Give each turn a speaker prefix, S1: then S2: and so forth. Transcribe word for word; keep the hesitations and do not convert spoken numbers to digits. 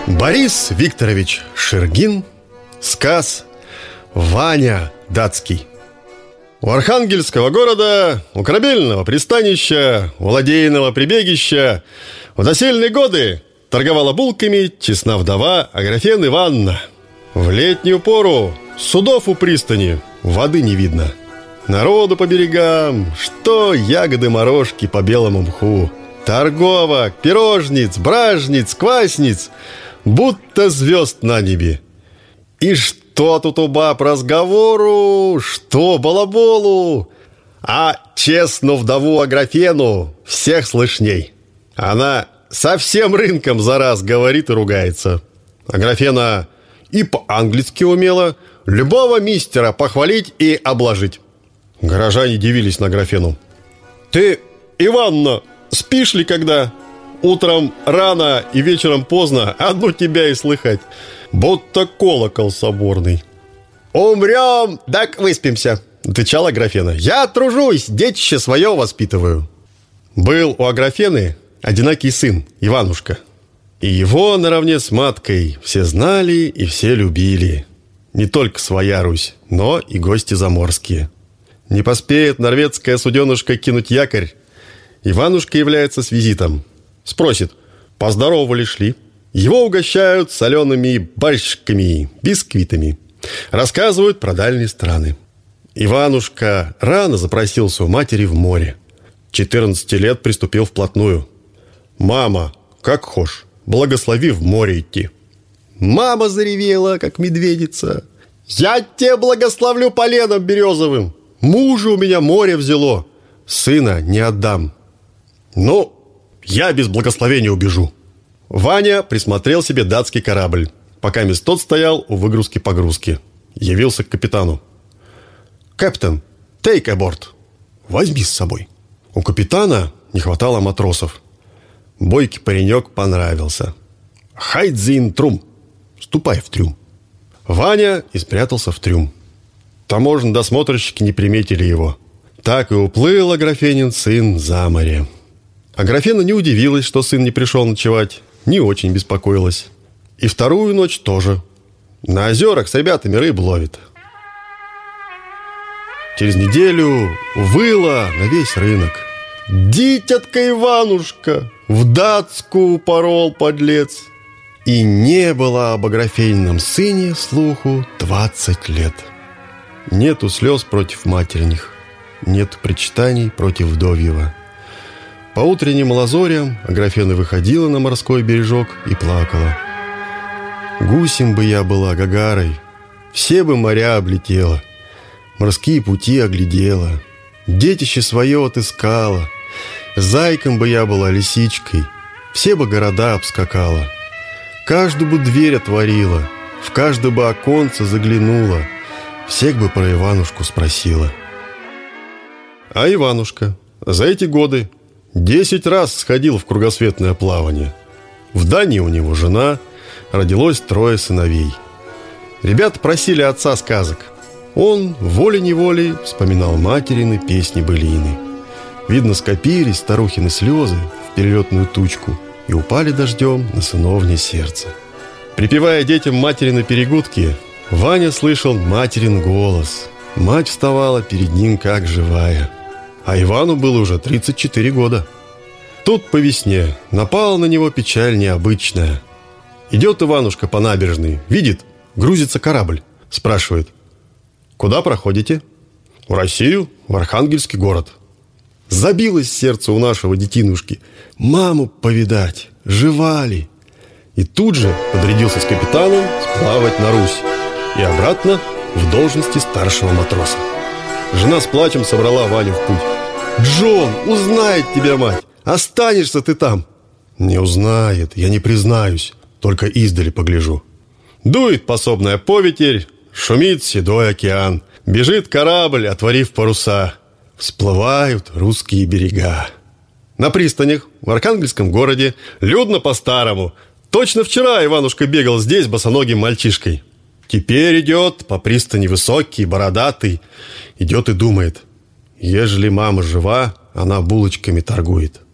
S1: Борис Викторович Шергин. Сказ «Ваня датский». У Архангельского города, у корабельного пристанища, у ладейного прибегища в досельные годы торговала булками честна вдова Аграфена Ивановна. В летнюю пору судов у пристани воды не видно. Народу по берегам, что ягоды-морожки по белому мху. Торговок, пирожниц, бражниц, квасниц, будто звезд на небе. И что тут у баб разговору, что балаболу, а честную вдову Аграфену всех слышней. Она со всем рынком за раз говорит и ругается. Аграфена и по-английски умела любого мистера похвалить и обложить. Горожане дивились на Аграфену. «Ты, Иванна, спишь ли когда? Утром рано и вечером поздно одну тебя и слыхать, будто колокол соборный». «Умрем, так выспимся», — отвечала Аграфена. «Я тружусь, детище свое воспитываю». Был у Аграфены одинокий сын, Иванушка. И его наравне с маткой все знали и все любили. Не только своя Русь, но и гости заморские. Не поспеет норвежская суденышка кинуть якорь, Иванушка является с визитом. Спросит, поздоровали шли. Его угощают солеными борщиками, бисквитами. Рассказывают про дальние страны. Иванушка рано запросился у матери в море. четырнадцати лет приступил вплотную. «Мама, как хошь, благослови в море идти». Мама заревела, как медведица. «Я тебе благословлю поленом березовым. Мужа у меня море взяло. Сына не отдам». «Ну, я без благословения убежу». Ваня присмотрел себе датский корабль, пока мест тот стоял у выгрузки-погрузки. Явился к капитану. «Капитан, take aboard. Возьми с собой». У капитана не хватало матросов. Бойкий паренек понравился. «Хайдзин трюм. Ступай в трюм». Ваня и спрятался в трюм. Таможенно-досмотрщики не приметили его. Так и уплыл Аграфенин сын за море. Аграфена не удивилась, что сын не пришел ночевать, не очень беспокоилась. И вторую ночь тоже. На озерах с ребятами рыб ловит. Через неделю выла на весь рынок. «Дитятка Иванушка! В датскую упорол, подлец!» И не было об Аграфенином сыне слуху двадцать лет. Нету слез против материних, нет причитаний против вдовьего. По утренним лазорям Аграфена выходила на морской бережок и плакала. «Гусем бы я была, Гагарой, все бы моря облетела, морские пути оглядела, детище свое отыскала, зайком бы я была, лисичкой, все бы города обскакала, каждую бы дверь отворила, в каждое бы оконце заглянула, всех бы про Иванушку спросила». А Иванушка за эти годы десять раз сходил в кругосветное плавание. В Дании у него жена, родилось трое сыновей. Ребята просили отца сказок. Он волей-неволей вспоминал материны песни-былины. Видно, скопились старухины слезы в перелетную тучку и упали дождем на сыновнее сердце. Припевая детям материны перегудки, Ваня слышал материн голос. Мать вставала перед ним как живая. А Ивану было уже тридцать четыре года. Тут по весне напала на него печаль необычная. Идет Иванушка по набережной, видит, грузится корабль. Спрашивает: «Куда проходите?» «В Россию, в Архангельский город». Забилось сердце у нашего детинушки. Маму повидать, жива ли? И тут же подрядился с капитаном сплавать на Русь и обратно в должности старшего матроса. Жена с плачем собрала Ваню в путь. «Джон, узнает тебя мать! Останешься ты там!» «Не узнает, я не признаюсь, только издали погляжу». Дует пособная поветерь, шумит седой океан, бежит корабль, отворив паруса. Всплывают русские берега. На пристанях в Архангельском городе людно по-старому. Точно вчера Иванушка бегал здесь босоногим мальчишкой. Теперь идет по пристани высокий, бородатый. Идет и думает: ежели мама жива, она булочками торгует.